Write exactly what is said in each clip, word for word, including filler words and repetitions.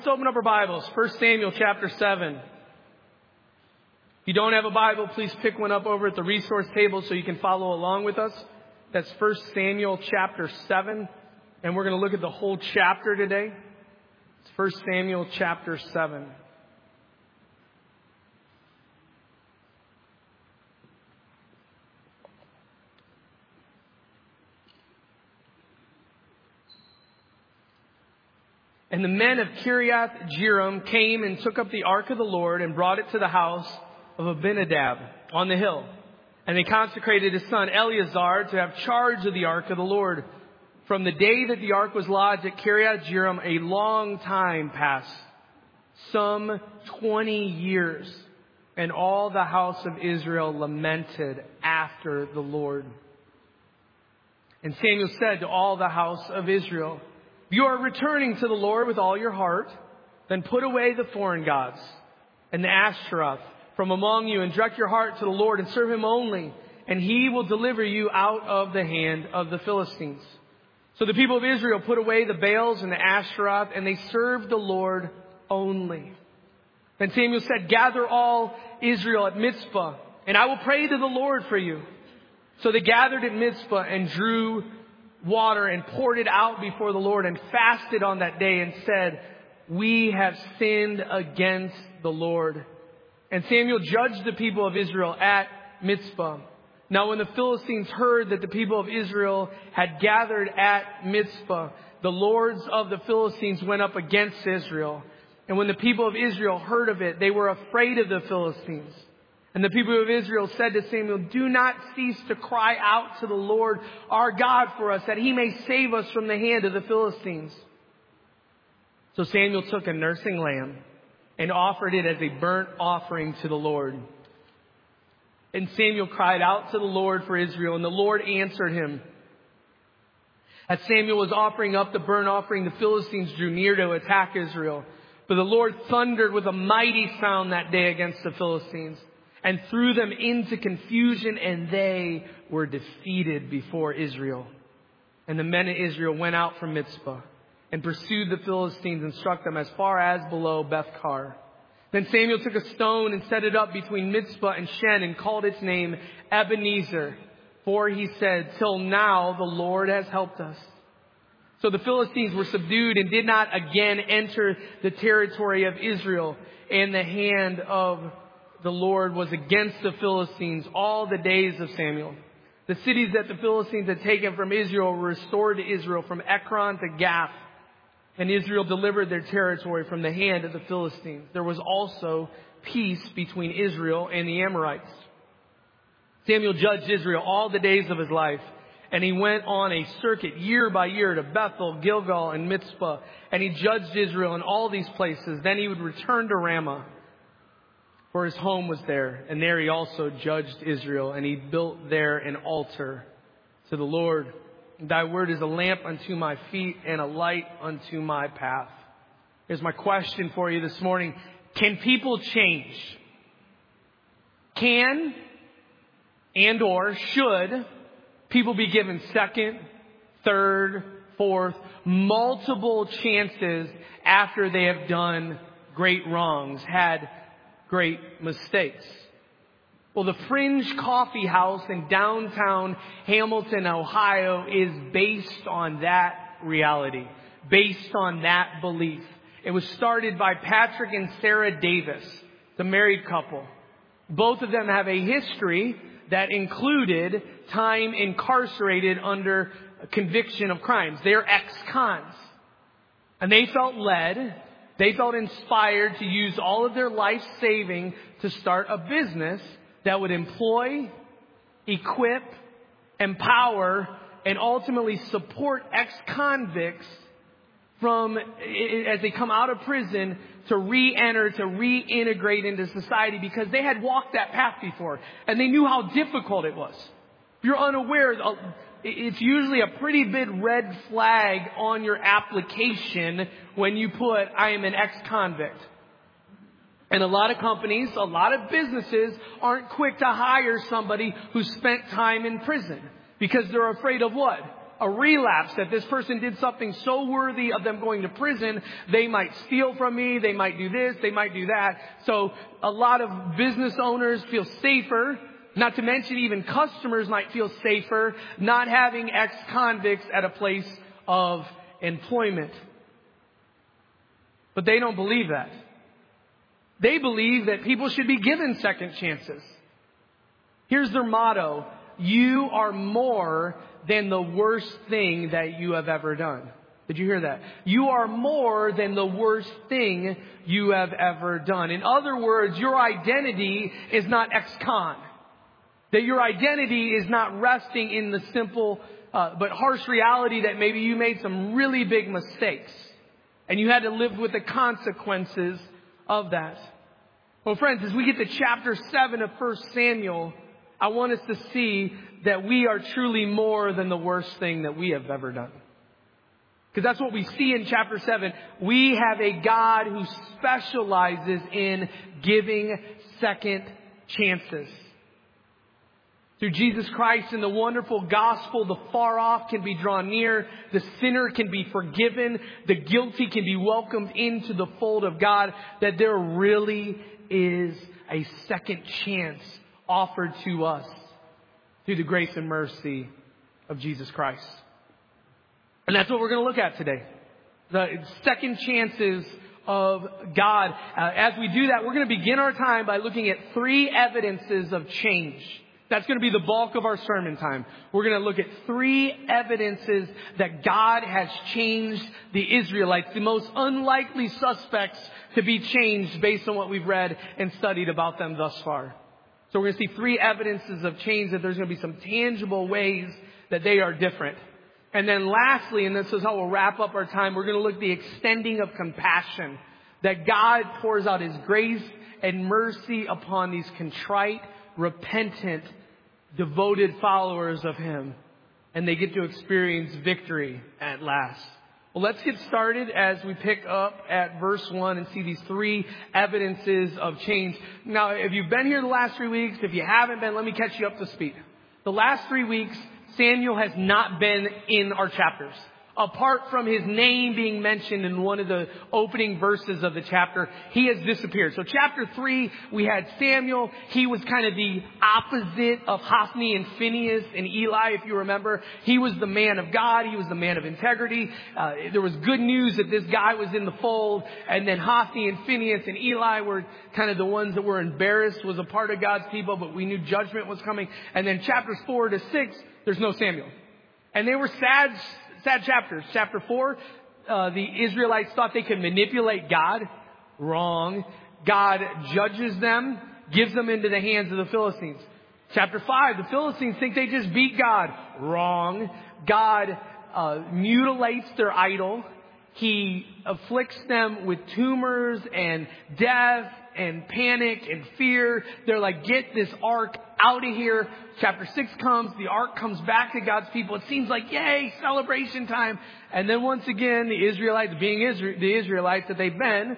Let's open up our Bibles. First Samuel chapter seven. If you don't have a Bible, please pick one up over at the resource table so you can follow along with us. That's First Samuel chapter seven. And we're going to look at the whole chapter today. It's First Samuel chapter seven. And the men of Kiriath Jearim came and took up the ark of the Lord and brought it to the house of Abinadab on the hill. And they consecrated his son Eleazar to have charge of the ark of the Lord. From the day that the ark was lodged at Kiriath Jearim, a long time passed, some twenty years. And all the house of Israel lamented after the Lord. And Samuel said to all the house of Israel, "If you are returning to the Lord with all your heart, then put away the foreign gods and the Ashtaroth from among you and direct your heart to the Lord and serve him only, and he will deliver you out of the hand of the Philistines." So the people of Israel put away the Baals and the Ashtaroth, and they served the Lord only. Then Samuel said, "Gather all Israel at Mizpah, and I will pray to the Lord for you." So they gathered at Mizpah and drew water and poured it out before the Lord and fasted on that day and said, "We have sinned against the Lord." And Samuel judged the people of Israel at Mizpah. Now when the Philistines heard that the people of Israel had gathered at Mizpah, the lords of the Philistines went up against Israel. And when the people of Israel heard of it, they were afraid of the Philistines. And the people of Israel said to Samuel, "Do not cease to cry out to the Lord our God for us, that he may save us from the hand of the Philistines." So Samuel took a nursing lamb and offered it as a burnt offering to the Lord. And Samuel cried out to the Lord for Israel, and the Lord answered him. As Samuel was offering up the burnt offering, the Philistines drew near to attack Israel. But the Lord thundered with a mighty sound that day against the Philistines, and threw them into confusion, and they were defeated before Israel. And the men of Israel went out from Mizpah and pursued the Philistines and struck them as far as below Beth-kar. Then Samuel took a stone and set it up between Mizpah and Shen and called its name Ebenezer. For he said, "Till now the Lord has helped us." So the Philistines were subdued and did not again enter the territory of Israel, and the hand of the Lord was against the Philistines all the days of Samuel. The cities that the Philistines had taken from Israel were restored to Israel from Ekron to Gath. And Israel delivered their territory from the hand of the Philistines. There was also peace between Israel and the Amorites. Samuel judged Israel all the days of his life. And he went on a circuit year by year to Bethel, Gilgal, and Mizpah. And he judged Israel in all these places. Then he would return to Ramah, for his home was there. And there he also judged Israel. And he built there an altar to the Lord. Thy word is a lamp unto my feet and a light unto my path. Here's my question for you this morning. Can people change? Can and or should people be given second, third, fourth, multiple chances after they have done great wrongs, had great mistakes? Well, the Fringe Coffee House in downtown Hamilton, Ohio is based on that reality, based on that belief. It was started by Patrick and Sarah Davis, the married couple. Both of them have a history that included time incarcerated under conviction of crimes. They're ex-cons. And they felt led, they felt inspired to use all of their life saving to start a business that would employ, equip, empower, and ultimately support ex-convicts from, as they come out of prison, to re-enter, to reintegrate into society, because they had walked that path before and they knew how difficult it was. If you're unaware, it's usually a pretty big red flag on your application when you put, "I am an ex-convict." And a lot of companies, a lot of businesses aren't quick to hire somebody who spent time in prison, because they're afraid of what? a relapse, that this person did something so worthy of them going to prison, they might steal from me, they might do this, they might do that. So a lot of business owners feel safer, not to mention even customers might feel safer not having ex-convicts at a place of employment. But they don't believe that. They believe that people should be given second chances. Here's their motto: you are more than the worst thing that you have ever done. Did you hear that? You are more than the worst thing you have ever done. In other words, your identity is not ex-con. That your identity is not resting in the simple uh, but harsh reality that maybe you made some really big mistakes and you had to live with the consequences of that. Well, friends, as we get to chapter seven of First Samuel, I want us to see that we are truly more than the worst thing that we have ever done. Because that's what we see in chapter seven. We have a God who specializes in giving second chances. Through Jesus Christ and the wonderful gospel, the far off can be drawn near. The sinner can be forgiven. The guilty can be welcomed into the fold of God. That there really is a second chance offered to us through the grace and mercy of Jesus Christ. And that's what we're going to look at today. The second chances of God. Uh, as we do that, we're going to begin our time by looking at three evidences of change. That's going to be the bulk of our sermon time. We're going to look at three evidences that God has changed the Israelites, the most unlikely suspects to be changed based on what we've read and studied about them thus far. So we're going to see three evidences of change, that there's going to be some tangible ways that they are different. And then lastly, and this is how we'll wrap up our time, we're going to look at the extending of compassion, that God pours out His grace and mercy upon these contrite, repentant, devoted followers of Him. And they get to experience victory at last. Well, let's get started as we pick up at verse one and see these three evidences of change. Now, if you've been here the last three weeks, if you haven't been, let me catch you up to speed. The last three weeks, Samuel has not been in our chapters. Apart from his name being mentioned in one of the opening verses of the chapter, he has disappeared. So chapter three, we had Samuel. He was kind of the opposite of Hophni and Phinehas and Eli, if you remember. He was the man of God. He was the man of integrity. Uh, there was good news that this guy was in the fold. And then Hophni and Phinehas and Eli were kind of the ones that were embarrassed, was a part of God's people, but we knew judgment was coming. And then chapters four to six, there's no Samuel. And they were sad Sad chapters. Chapter four, uh, the Israelites thought they could manipulate God. Wrong. God judges them, gives them into the hands of the Philistines. Chapter five, the Philistines think they just beat God. Wrong. God uh, mutilates their idol. He afflicts them with tumors and death and panic and fear. They're like, get this ark out of here. Chapter six comes. The ark comes back to God's people. It seems like, yay, celebration time. And then once again, the Israelites, being Israel, the Israelites that they've been,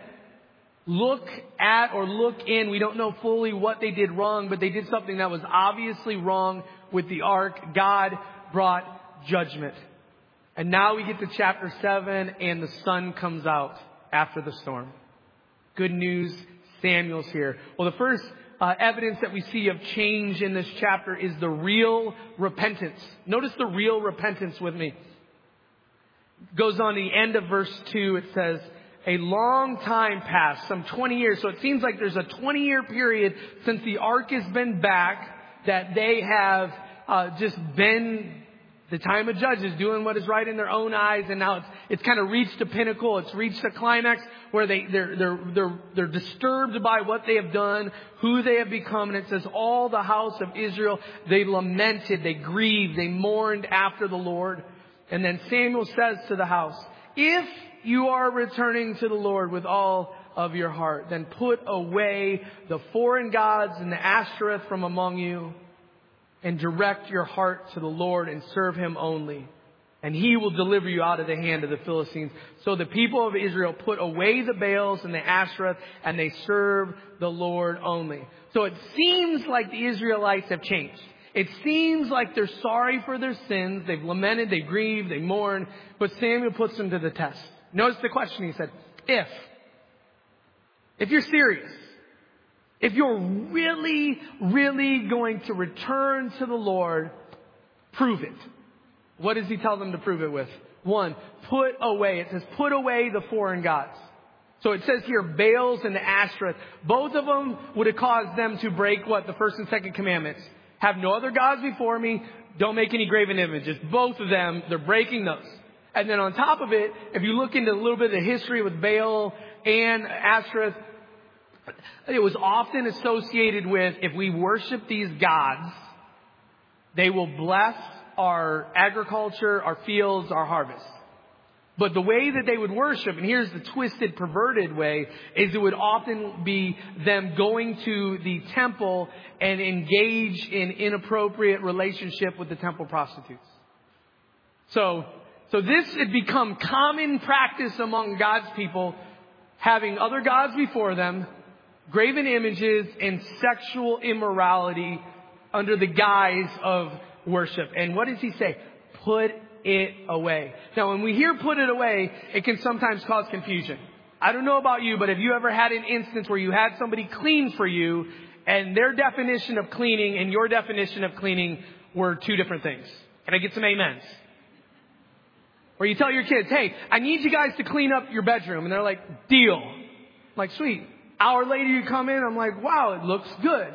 look at or look in. We don't know fully what they did wrong, but they did something that was obviously wrong with the ark. God brought judgment. And now we get to chapter seven, and the sun comes out after the storm. Good news, Samuel's here. Well, the first uh, evidence that we see of change in this chapter is the real repentance. Notice the real repentance with me. It goes on the end of verse two. It says, a long time passed, some twenty years. So it seems like there's a twenty-year period since the ark has been back that they have uh, just been the time of judges, doing what is right in their own eyes, and now it's it's kind of reached a pinnacle. It's reached a climax where they they're they're they're they're disturbed by what they have done, who they have become, and it says all the house of Israel, they lamented, they grieved, they mourned after the Lord. And then Samuel says to the house, if you are returning to the Lord with all of your heart, then put away the foreign gods and the Ashtoreth from among you, and direct your heart to the Lord and serve Him only. And He will deliver you out of the hand of the Philistines. So the people of Israel put away the Baals and the Ashtoreth, and they serve the Lord only. So it seems like the Israelites have changed. It seems like they're sorry for their sins. They've lamented, they grieve, they mourn. But Samuel puts them to the test. Notice the question he said. If. If you're serious. If you're really, really going to return to the Lord, prove it. What does he tell them to prove it with? One, put away. It says put away the foreign gods. So it says here Baals and the Ashtoreth. Both of them would have caused them to break what? The first and second commandments. Have no other gods before me. Don't make any graven images. Both of them, they're breaking those. And then on top of it, if you look into a little bit of the history with Baal and Ashtoreth, it was often associated with if we worship these gods, they will bless our agriculture, our fields, our harvest. But the way that they would worship, and here's the twisted, perverted way, is it would often be them going to the temple and engage in inappropriate relationship with the temple prostitutes. So, so this had become common practice among God's people, having other gods before them, graven images, and sexual immorality under the guise of worship. And what does he say? Put it away. Now, when we hear put it away, it can sometimes cause confusion. I don't know about you, but have you ever had an instance where you had somebody clean for you and their definition of cleaning and your definition of cleaning were two different things? Can I get some amens? Or you tell your kids, hey, I need you guys to clean up your bedroom. And they're like, deal. I'm like, sweet. Hour later you come in, I'm like, wow, it looks good.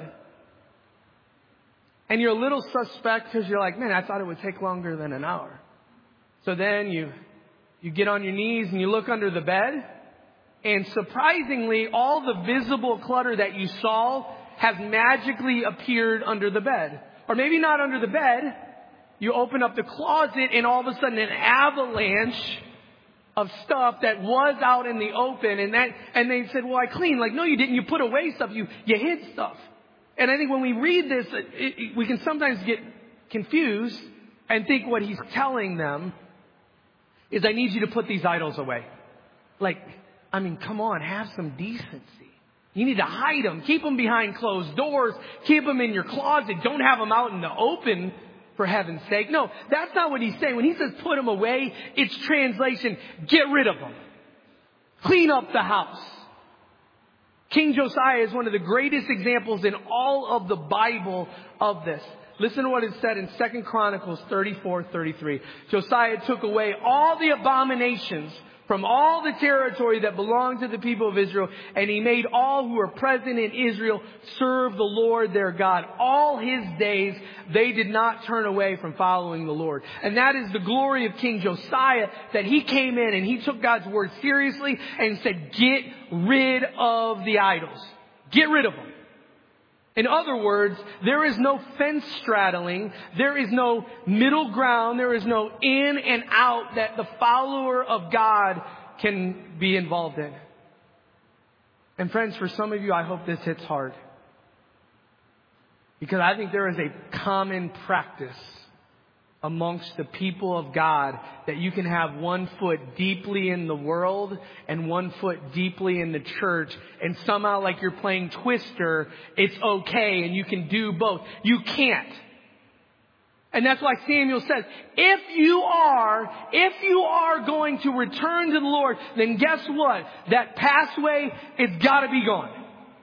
And you're a little suspect because you're like, man, I thought it would take longer than an hour. So then you, you get on your knees and you look under the bed. And surprisingly, all the visible clutter that you saw has magically appeared under the bed. Or maybe not under the bed. You open up the closet and all of a sudden an avalanche of stuff that was out in the open. And that, and they said, well, I cleaned. Like, no, you didn't. You put away stuff. You, you hid stuff. And I think when we read this, it, it, we can sometimes get confused and think what he's telling them is I need you to put these idols away. Like, I mean, come on, have some decency. You need to hide them. Keep them behind closed doors. Keep them in your closet. Don't have them out in the open, for heaven's sake. No, that's not what he's saying. When he says put them away, it's translation, get rid of them. Clean up the house. King Josiah is one of the greatest examples in all of the Bible of this. Listen to what is said in Second Chronicles thirty-four thirty-three. Josiah took away all the abominations from all the territory that belonged to the people of Israel, and he made all who were present in Israel serve the Lord their God. All his days, they did not turn away from following the Lord. And that is the glory of King Josiah, that he came in and he took God's word seriously and said, get rid of the idols. Get rid of them. In other words, there is no fence straddling. There is no middle ground. There is no in and out that the follower of God can be involved in. And friends, for some of you, I hope this hits hard. Because I think there is a common practice amongst the people of God that you can have one foot deeply in the world and one foot deeply in the church, and somehow like you're playing Twister, it's okay and you can do both. You can't. And that's why Samuel says, if you are, if you are going to return to the Lord, then guess what? That pathway, it's got to be gone.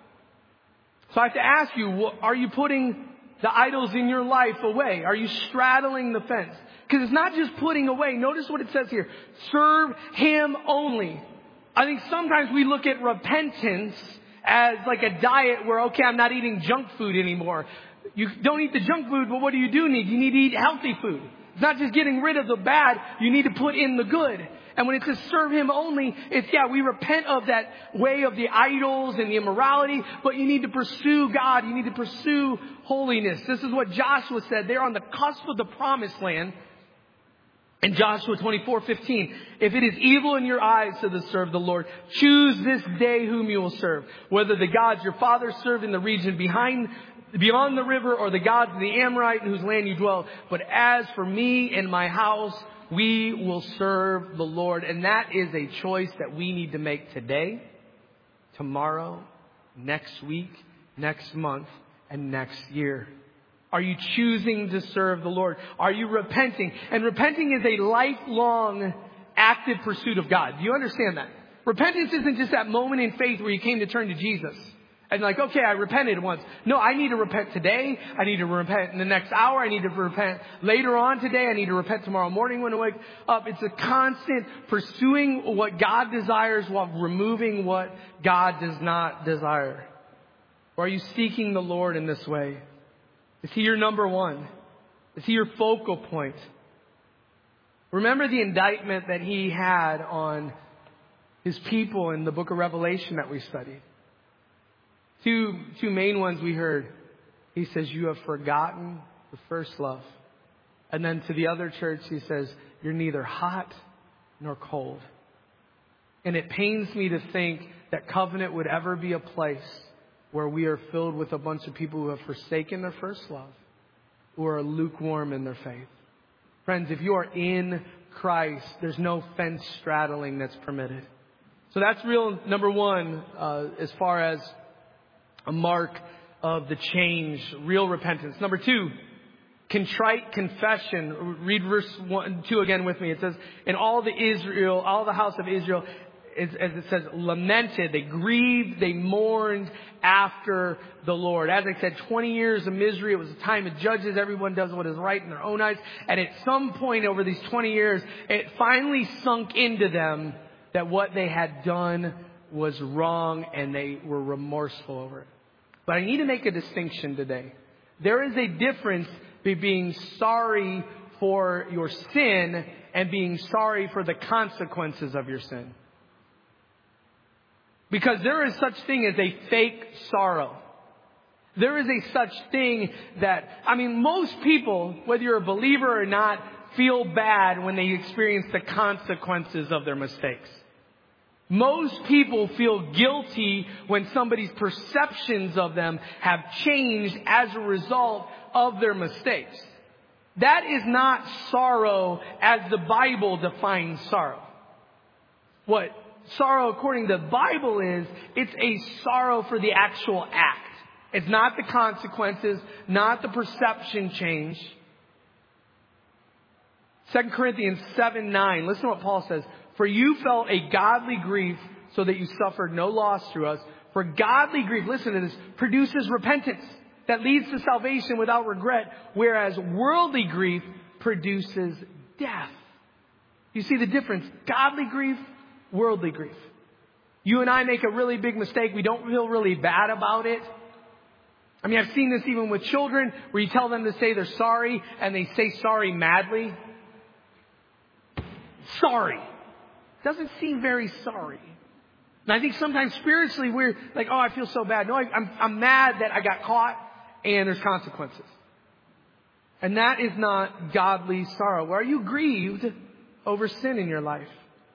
So I have to ask you, are you putting the idols in your life away? Are you straddling the fence? Because it's not just putting away. Notice what it says here. Serve Him only. I think sometimes we look at repentance as like a diet where, okay, I'm not eating junk food anymore. You don't eat the junk food, but what do you do need? You need to eat healthy food. It's not just getting rid of the bad. You need to put in the good. And when it says serve Him only, it's, yeah, we repent of that way of the idols and the immorality, but you need to pursue God. You need to pursue holiness. This is what Joshua said. They're on the cusp of the promised land. In Joshua twenty-four fifteen, if it is evil in your eyes to serve the Lord, choose this day whom you will serve. Whether the gods your fathers served in the region behind beyond the river, or the gods of the Amorite in whose land you dwell. But as for me and my house, we will serve the Lord. And that is a choice that we need to make today, tomorrow, next week, next month, and next year. Are you choosing to serve the Lord? Are you repenting? And repenting is a lifelong, active pursuit of God. Do you understand that? Repentance isn't just that moment in faith where you came to turn to Jesus. And like, okay, I repented once. No, I need to repent today. I need to repent in the next hour. I need to repent later on today. I need to repent tomorrow morning when I wake up. It's a constant pursuing what God desires while removing what God does not desire. Or are you seeking the Lord in this way? Is He your number one? Is He your focal point? Remember the indictment that He had on His people in the book of Revelation that we studied. Two, two main ones we heard. He says, you have forgotten the first love. And then to the other church, He says, you're neither hot nor cold. And it pains me to think that Covenant would ever be a place where we are filled with a bunch of people who have forsaken their first love, who are lukewarm in their faith. Friends, if you are in Christ, there's no fence straddling that's permitted. So that's real number one, uh, as far as a mark of the change, real repentance. Number two, contrite confession. Read verse one, two again with me. It says, and all the Israel, all the house of Israel, as it says, lamented, they grieved, they mourned after the Lord. As I said, twenty years of misery. It was a time of judges. Everyone does what is right in their own eyes. And at some point over these twenty years, it finally sunk into them that what they had done was wrong and they were remorseful over it. But I need to make a distinction today. There is a difference between being sorry for your sin and being sorry for the consequences of your sin. Because there is such thing as a fake sorrow. There is a such thing that, I mean, most people, whether you're a believer or not, feel bad when they experience the consequences of their mistakes. Most people feel guilty when somebody's perceptions of them have changed as a result of their mistakes. That is not sorrow as the Bible defines sorrow. What sorrow according to the Bible is, it's a sorrow for the actual act. It's not the consequences, not the perception change. Second Corinthians seven nine. Listen to what Paul says. For you felt a godly grief so that you suffered no loss through us. For godly grief, listen to this, produces repentance that leads to salvation without regret, whereas worldly grief produces death. You see the difference? Godly grief, worldly grief. You and I make a really big mistake. We don't feel really bad about it. I mean, I've seen this even with children where you tell them to say they're sorry and they say sorry madly. Sorry. Doesn't seem very sorry. And I think sometimes spiritually we're like, oh, I feel so bad. No, I, I'm, I'm mad that I got caught and there's consequences. And that is not godly sorrow. Are you grieved over sin in your life?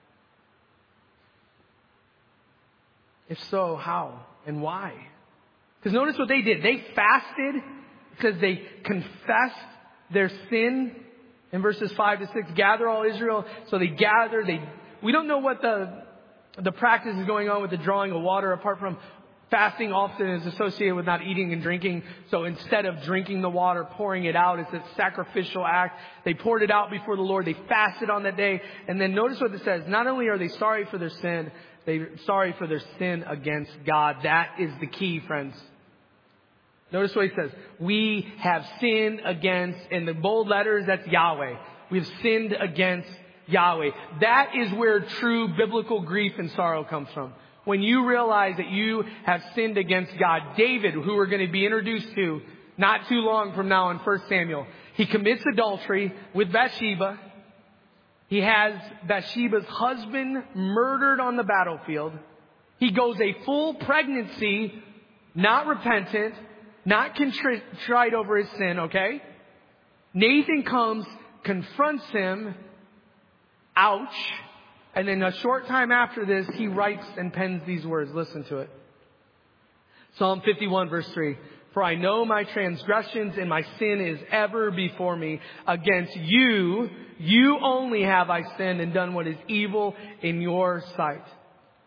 If so, how and why? Because notice what they did. They fasted because they confessed their sin. In verses five to six, gather all Israel. So they gather, they We don't know what the the practice is going on with the drawing of water, apart from fasting often is associated with not eating and drinking. So instead of drinking the water, pouring it out, it's a sacrificial act. They poured it out before the Lord. They fasted on that day. And then notice what it says. Not only are they sorry for their sin, they're sorry for their sin against God. That is the key, friends. Notice what he says. We have sinned against, in the bold letters, that's Yahweh. We've sinned against Yahweh. That is where true biblical grief and sorrow comes from. When you realize that you have sinned against God. David, who we're going to be introduced to not too long from now in First Samuel, he commits adultery with Bathsheba. He has Bathsheba's husband murdered on the battlefield. He goes a full pregnancy, not repentant, not contrite over his sin, okay? Nathan comes, confronts him. Ouch. And then a short time after this, he writes and pens these words. Listen to it. Psalm fifty-one verse three. For I know my transgressions and my sin is ever before me. Against you, you only have I sinned and done what is evil in your sight.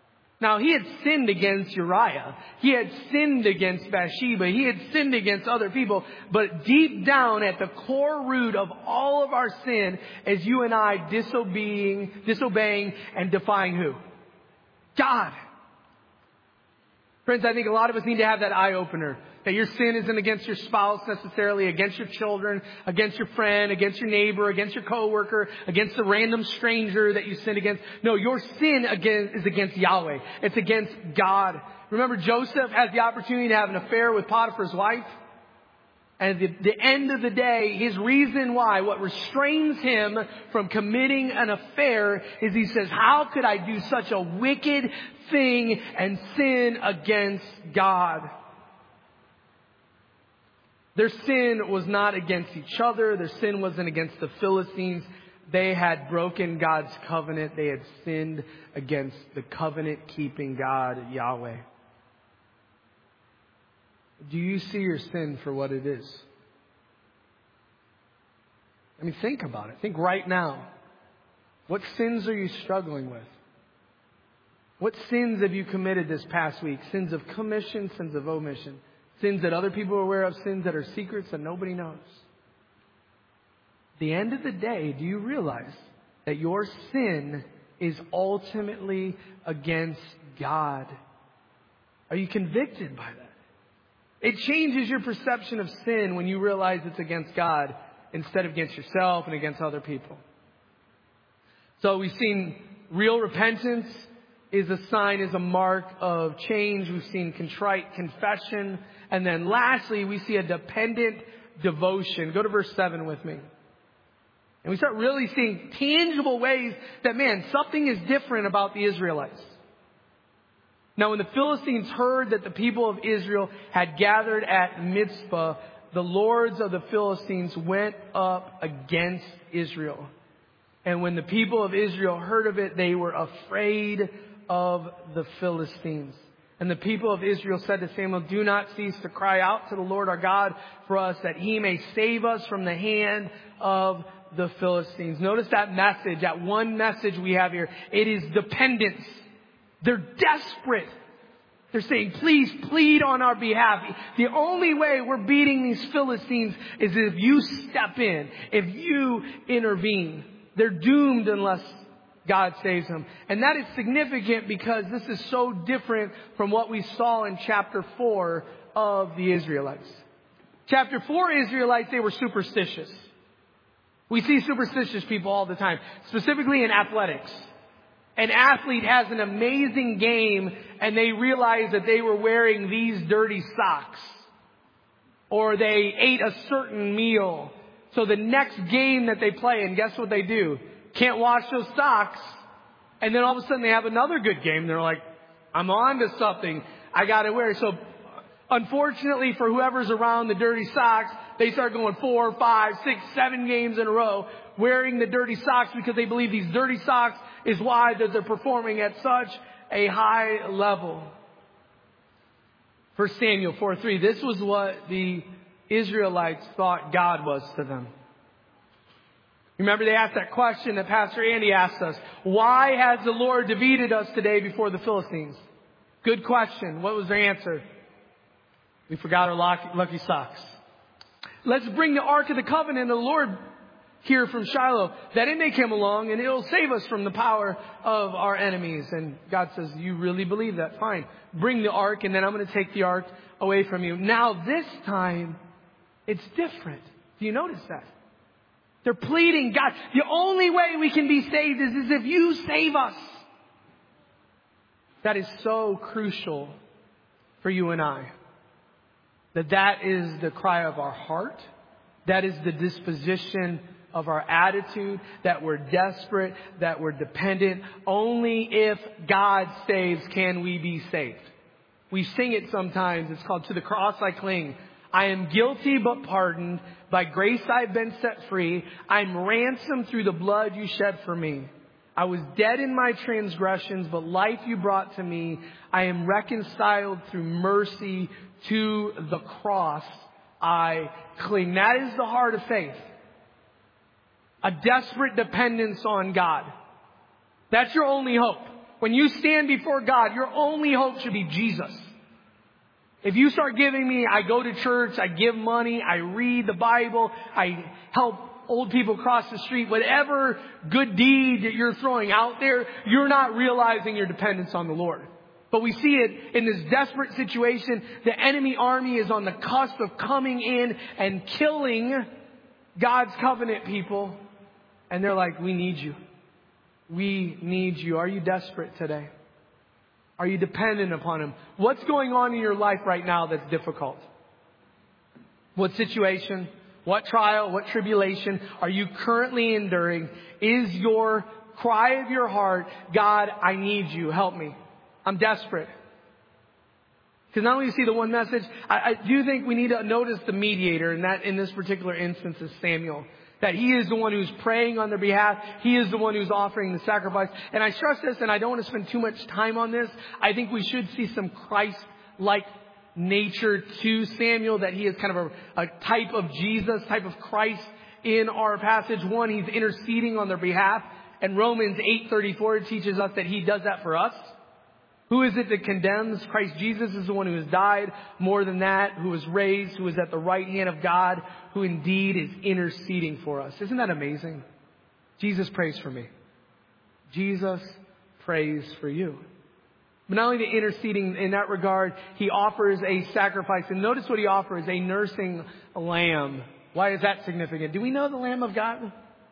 Now, he had sinned against Uriah. He had sinned against Bathsheba. He had sinned against other people. But deep down at the core root of all of our sin is you and I disobeying, disobeying and defying who? God. Friends, I think a lot of us need to have that eye-opener. That your sin isn't against your spouse necessarily, against your children, against your friend, against your neighbor, against your coworker, against the random stranger that you sin against. No, your sin again is against Yahweh. It's against God. Remember, Joseph has the opportunity to have an affair with Potiphar's wife. And at the, the end of the day, his reason why, what restrains him from committing an affair is he says, how could I do such a wicked thing and sin against God? Their sin was not against each other. Their sin wasn't against the Philistines. They had broken God's covenant. They had sinned against the covenant-keeping God, Yahweh. Do you see your sin for what it is? I mean, think about it. Think right now. What sins are you struggling with? What sins have you committed this past week? Sins of commission, sins of omission. Sins that other people are aware of, sins that are secrets that nobody knows. At the end of the day, do you realize that your sin is ultimately against God? Are you convicted by that? It changes your perception of sin when you realize it's against God instead of against yourself and against other people. So we've seen real repentance is a sign, is a mark of change. We've seen contrite confession. And then lastly, we see a dependent devotion. Go to verse seven with me. And we start really seeing tangible ways that, man, something is different about the Israelites. Now, when the Philistines heard that the people of Israel had gathered at Mizpah, the lords of the Philistines went up against Israel. And when the people of Israel heard of it, they were afraid of the Philistines. And the people of Israel said to Samuel, do not cease to cry out to the Lord our God for us, that he may save us from the hand of the Philistines. Notice that message, that one message we have here. It is dependence. They're desperate. They're saying, please plead on our behalf. The only way we're beating these Philistines is if you step in, if you intervene. They're doomed unless God saves them. And that is significant because this is so different from what we saw in chapter four of the Israelites. Chapter four Israelites, they were superstitious. We see superstitious people all the time, specifically in athletics. An athlete has an amazing game and they realize that they were wearing these dirty socks. Or they ate a certain meal. So the next game that they play, and guess what they do? Can't wash those socks. And then all of a sudden they have another good game. They're like, I'm on to something. I got to wear it. So unfortunately for whoever's around the dirty socks, they start going four, five, six, seven games in a row wearing the dirty socks because they believe these dirty socks is why they're performing at such a high level. First Samuel four three. This was what the Israelites thought God was to them. Remember they asked that question that Pastor Andy asked us. Why has the Lord defeated us today before the Philistines? Good question. What was their answer? We forgot our lucky socks. Let's bring the Ark of the Covenant of the Lord here from Shiloh, that it may come along and it'll save us from the power of our enemies. And God says, you really believe that? Fine. Bring the Ark and then I'm going to take the Ark away from you. Now this time, it's different. Do you notice that? They're pleading, God, the only way we can be saved is, is if you save us. That is so crucial for you and I. That that is the cry of our heart. That is the disposition of our attitude, that we're desperate, that we're dependent. Only if God saves can we be saved. We sing it sometimes. It's called To the Cross I Cling. I am guilty but pardoned. By grace I've been set free. I'm ransomed through the blood you shed for me. I was dead in my transgressions, but life you brought to me. I am reconciled through mercy to the cross I cling. That is the heart of faith. A desperate dependence on God. That's your only hope. When you stand before God, your only hope should be Jesus. If you start giving me, I go to church, I give money, I read the Bible, I help old people cross the street, whatever good deed that you're throwing out there, you're not realizing your dependence on the Lord. But we see it in this desperate situation. The enemy army is on the cusp of coming in and killing God's covenant people. And they're like, we need you. We need you. Are you desperate today? Are you dependent upon Him? What's going on in your life right now that's difficult? What situation? What trial? What tribulation are you currently enduring? Is your cry of your heart, God, I need you. Help me. I'm desperate. Because not only do you see the one message, I, I do think we need to notice the mediator, and that in this particular instance is Samuel. That he is the one who's praying on their behalf. He is the one who's offering the sacrifice. And I stress this, and I don't want to spend too much time on this. I think we should see some Christ-like nature to Samuel, that he is kind of a, a type of Jesus, type of Christ in our passage. One, he's interceding on their behalf. And Romans eight thirty-four teaches us that he does that for us. Who is it that condemns? Christ Jesus is the one who has died. More than that, who was raised, who is at the right hand of God, who indeed is interceding for us. Isn't that amazing? Jesus prays for me. Jesus prays for you. But not only the interceding in that regard, he offers a sacrifice. And notice what he offers, a nursing lamb. Why is that significant? Do we know the Lamb of God?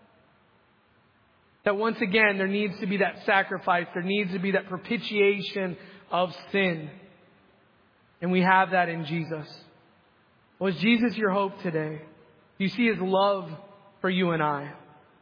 That once again, there needs to be that sacrifice. There needs to be that propitiation of sin. And we have that in Jesus. Was Jesus your hope today? Do you see His love for you and I?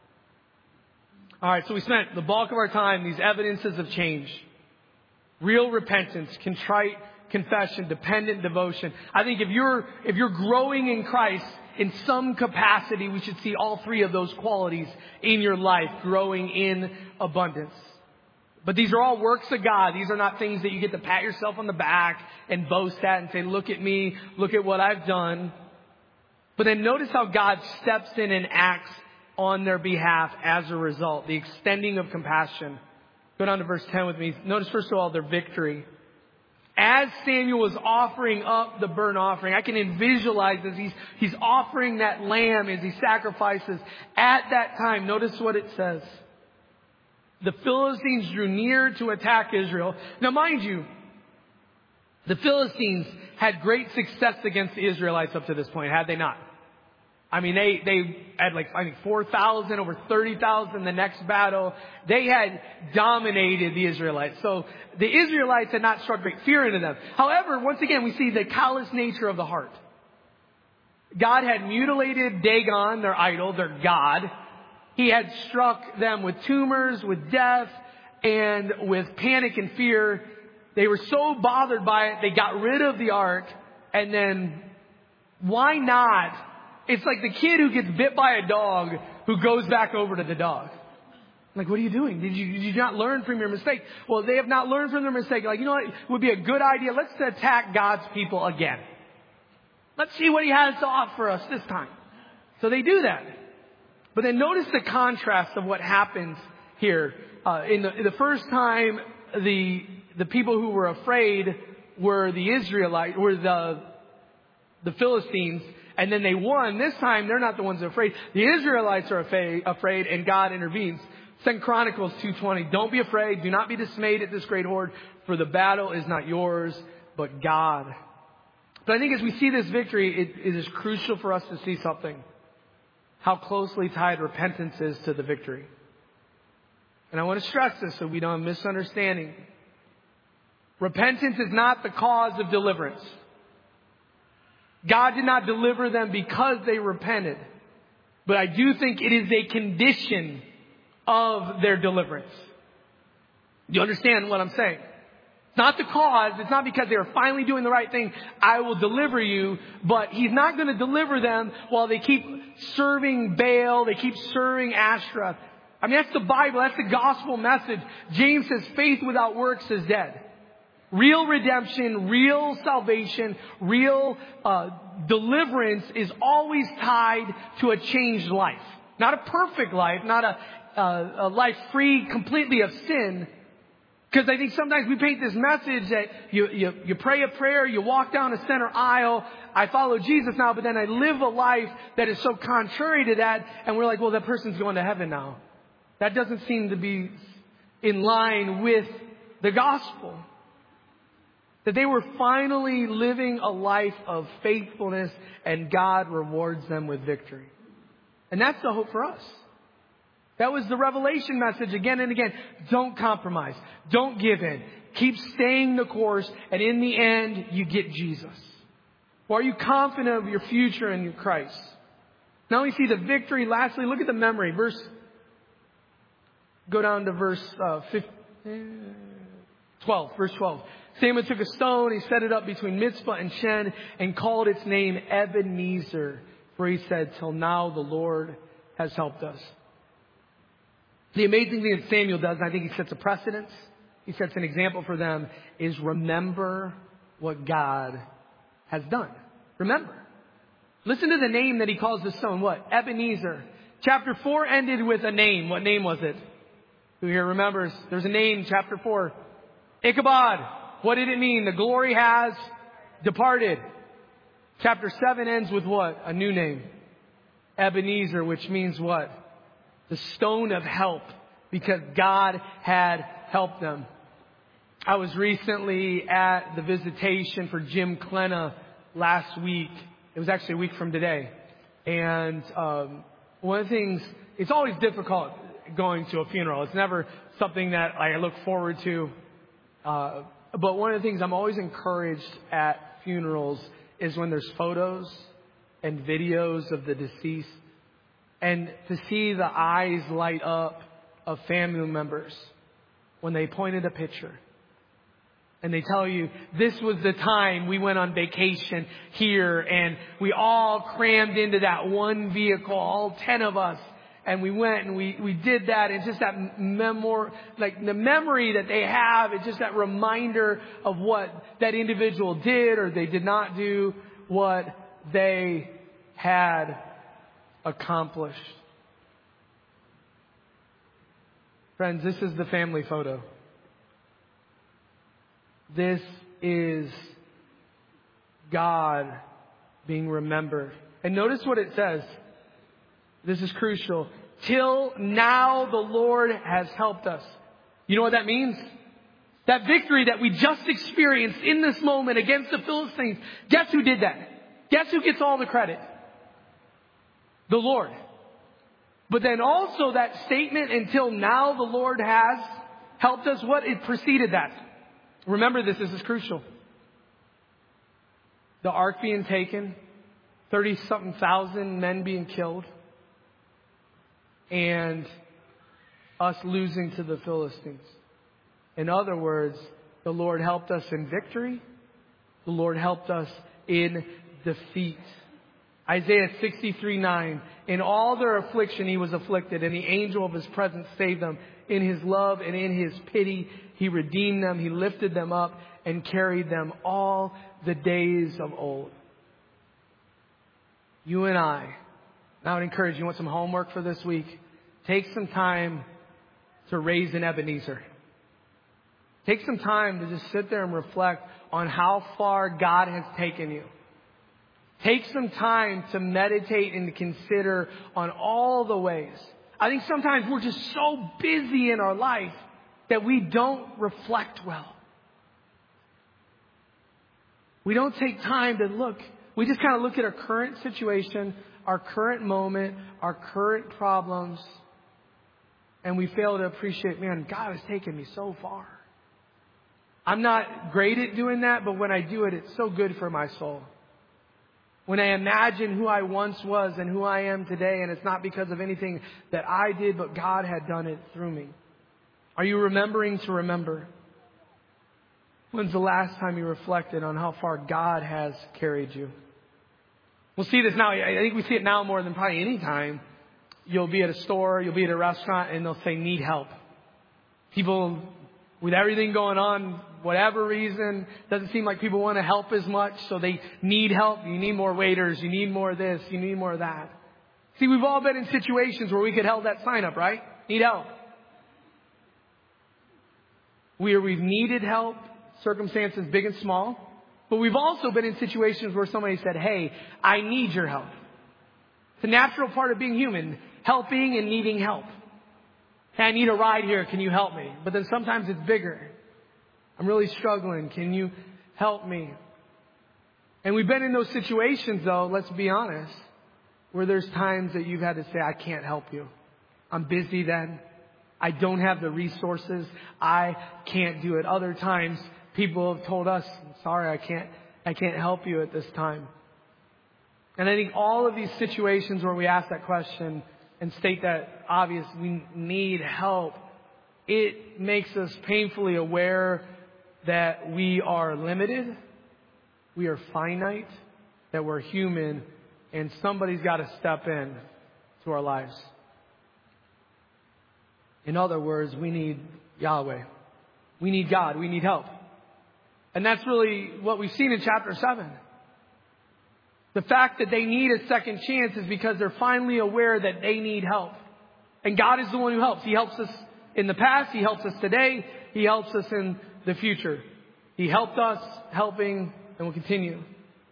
All right, so we spent the bulk of our time, these evidences of change. Real repentance, contrite confession, dependent devotion. I think if you're, if you're growing in Christ, in some capacity, we should see all three of those qualities in your life growing in abundance. But these are all works of God. These are not things that you get to pat yourself on the back and boast at and say, look at me, look at what I've done. But then notice how God steps in and acts on their behalf as a result. The extending of compassion. Go down to verse ten with me. Notice first of all their victory. As Samuel was offering up the burnt offering, I can visualize this. He's, he's offering that lamb as he sacrifices. At that time, notice what it says. The Philistines drew near to attack Israel. Now, mind you, the Philistines had great success against the Israelites up to this point, had they not? I mean, they, they had like, I think four thousand, over thirty thousand the next battle. They had dominated the Israelites. So the Israelites had not struck great fear into them. However, once again, we see the callous nature of the heart. God had mutilated Dagon, their idol, their god. He had struck them with tumors, with death, and with panic and fear. They were so bothered by it, they got rid of the ark. And then, why not? It's like the kid who gets bit by a dog who goes back over to the dog. Like, what are you doing? Did you, did you not learn from your mistake? Well, they have not learned from their mistake. Like, you know what? It would be a good idea. Let's attack God's people again. Let's see what He has to offer us this time. So they do that. But then notice the contrast of what happens here. Uh, in, the, in the first time, the the people who were afraid were the Israelites, were the the Philistines. And then they won. This time, they're not the ones that are afraid. The Israelites are afraid, and God intervenes. Second Chronicles two twenty. Don't be afraid. Do not be dismayed at this great horde, for the battle is not yours, but God. But I think as we see this victory, it, it is crucial for us to see something. How closely tied repentance is to the victory. And I want to stress this so we don't have misunderstanding. Repentance is not the cause of deliverance. God did not deliver them because they repented. But I do think it is a condition of their deliverance. Do you understand what I'm saying? It's not the cause. It's not because they are finally doing the right thing. I will deliver you. But He's not going to deliver them while they keep serving Baal. They keep serving Ashtoreth. I mean, that's the Bible. That's the gospel message. James says faith without works is dead. Real redemption, real salvation, real uh, deliverance is always tied to a changed life. Not a perfect life, not a, a, a life free completely of sin, Because I think sometimes we paint this message that you, you, you pray a prayer, you walk down a center aisle, I follow Jesus now, but then I live a life that is so contrary to that, and we're like, well, that person's going to heaven now. That doesn't seem to be in line with the gospel. That they were finally living a life of faithfulness, and God rewards them with victory. And that's the hope for us. That was the revelation message again and again. Don't compromise. Don't give in. Keep staying the course. And in the end, you get Jesus. Or are you confident of your future in Christ? Now we see the victory. Lastly, look at the memory. Verse, go down to verse uh, fifteen, twelve. Verse twelve. Samuel took a stone. He set it up between Mizpah and Shen and called its name Ebenezer. For he said, till now the Lord has helped us. The amazing thing that Samuel does, and I think he sets a precedence, he sets an example for them, is remember what God has done. Remember. Listen to the name that he calls the stone. What? Ebenezer. Chapter four ended with a name. What name was it? Who here remembers? There's a name, chapter four. Ichabod. What did it mean? The glory has departed. Chapter seven ends with what? A new name. Ebenezer, which means what? The stone of help, because God had helped them. I was recently at the visitation for Jim Clenna last week. It was actually a week from today. And um, one of the things, it's always difficult going to a funeral. It's never something that I look forward to. Uh, but one of the things I'm always encouraged at funerals is when there's photos and videos of the deceased. And to see the eyes light up of family members when they point at a picture. And they tell you, this was the time we went on vacation here and we all crammed into that one vehicle, all ten of us. And we went and we, we did that. It's just that memor, like the memory that they have. It's just that reminder of what that individual did or they did not do, what they had accomplished. Friends, this is the family photo. This is God being remembered. And notice what it says. This is crucial. Till now the Lord has helped us. You know what that means? That victory that we just experienced in this moment against the Philistines. Guess who did that? Guess who gets all the credit? The Lord. But then also that statement, until now the Lord has helped us. What it preceded that? Remember this, this is crucial. The ark being taken, thirty-something thousand men being killed, and us losing to the Philistines. In other words, the Lord helped us in victory. The Lord helped us in defeat. Isaiah sixty-three nine. In all their affliction he was afflicted, and the angel of his presence saved them. In his love and in his pity he redeemed them. He lifted them up and carried them all the days of old. You and I, I would encourage you, want some homework for this week? Take some time to raise an Ebenezer. Take some time to just sit there and reflect on how far God has taken you. Take some time to meditate and to consider on all the ways. I think sometimes we're just so busy in our life that we don't reflect well. We don't take time to look. We just kind of look at our current situation, our current moment, our current problems, and we fail to appreciate, man, God has taken me so far. I'm not great at doing that, but when I do it, it's so good for my soul. When I imagine who I once was and who I am today, and it's not because of anything that I did, but God had done it through me. Are you remembering to remember? When's the last time you reflected on how far God has carried you? We'll see this now. I think we see it now more than probably any time. You'll be at a store, you'll be at a restaurant, and they'll say, need help. People, with everything going on, whatever reason, doesn't seem like people want to help as much, so they need help. You need more waiters, you need more of this, you need more of that. See, we've all been in situations where we could held that sign up, right? Need help. where we've needed help, circumstances big and small. But we've also been in situations where somebody said, hey, I need your help. It's a natural part of being human, helping and needing help. Hey, I need a ride here. Can you help me? But then sometimes it's bigger. I'm really struggling. Can you help me? And we've been in those situations, though, let's be honest, where there's times that you've had to say, I can't help you. I'm busy then. I don't have the resources. I can't do it. Other times, people have told us, sorry, I can't, I can't help you at this time. And I think all of these situations where we ask that question and state that obvious, we need help, it makes us painfully aware that we are limited, we are finite, that we're human, and somebody's got to step in to our lives. In other words, we need Yahweh. We need God. We need help. And that's really what we've seen in chapter seven. The fact that they need a second chance is because they're finally aware that they need help. And God is the one who helps. He helps us in the past. He helps us today. He helps us in the future. He helped us, helping, and will continue.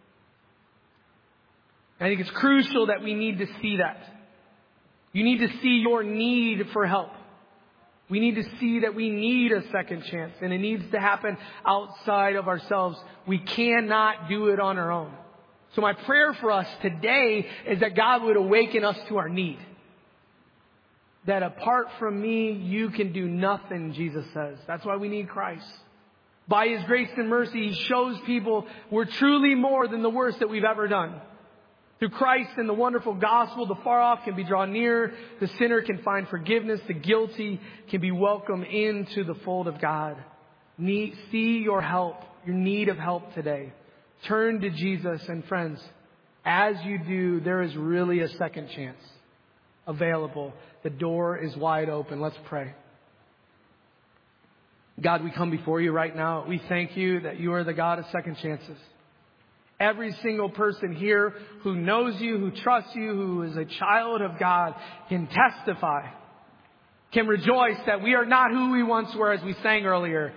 I think it's crucial that we need to see that. You need to see your need for help. We need to see that we need a second chance, and it needs to happen outside of ourselves. We cannot do it on our own. So my prayer for us today is that God would awaken us to our need. That apart from me, you can do nothing, Jesus says. That's why we need Christ. By His grace and mercy, He shows people we're truly more than the worst that we've ever done. Through Christ and the wonderful gospel, the far off can be drawn near. The sinner can find forgiveness. The guilty can be welcomed into the fold of God. Need, see your help, your need of help today. Turn to Jesus, and friends, as you do, there is really a second chance available. The door is wide open. Let's pray. God, we come before you right now. We thank you that you are the God of second chances. Every single person here who knows you, who trusts you, who is a child of God can testify, can rejoice that we are not who we once were, as we sang earlier.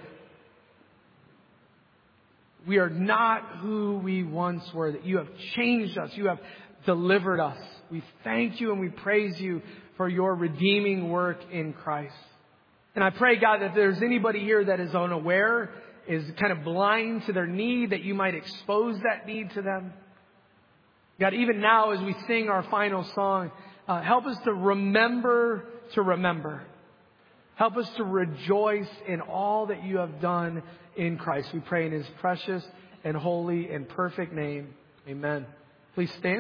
We are not who we once were, that you have changed us. You have delivered us. We thank you and we praise you for your redeeming work in Christ. And I pray, God, that there's anybody here that is unaware, is kind of blind to their need, that you might expose that need to them. God, even now as we sing our final song, uh, help us to remember to remember. Help us to rejoice in all that you have done in Christ. We pray in His precious and holy and perfect name. Amen. Please stand.